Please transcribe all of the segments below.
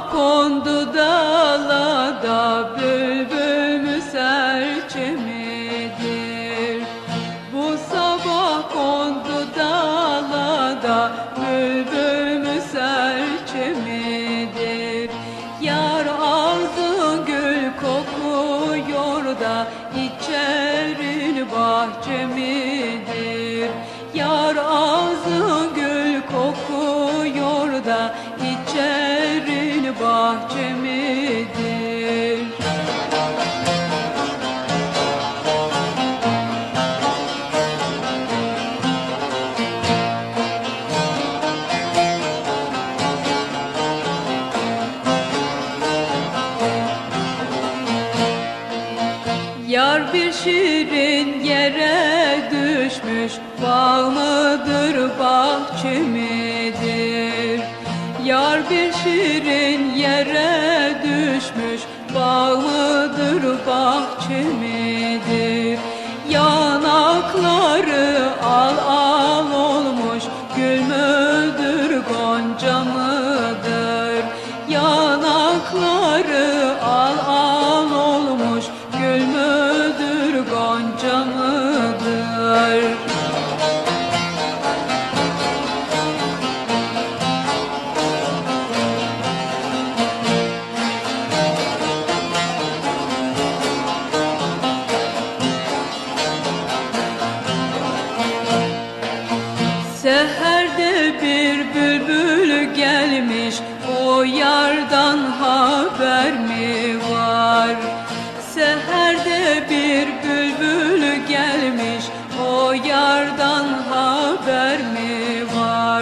sabah kondu dalada, bülbül mü serçe midir? Bu sabah kondu dalada, bülbül mü serçe midir? Yar ağzı gül kokuyor da içerin bahçe midir? Yar ağzı gül kokuyor da içerin bahçe midir? Yar bir şirin yere düşmüş, bağ mıdır bahçe midir? Yar bir şirin yere düşmüş, bağ mıdır bahçe midir? Yanakları al al olmuş, gül müdür gonca mıdır? Yanakları al al olmuş, gül müdür gonca mıdır? Seherde bir bülbül gelmiş, o yardan haber mi var? Seherde bir bülbül gelmiş, o yardan haber mi var?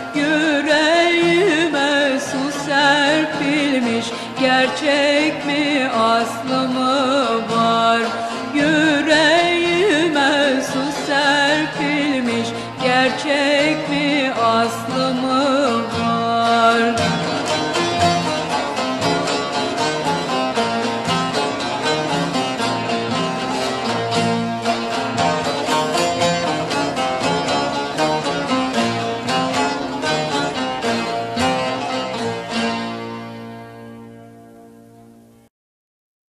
Yüreğime su serpilmiş, gerçek mi aslı mı var? Yüreğime su serpilmiş, gerçek mi aslı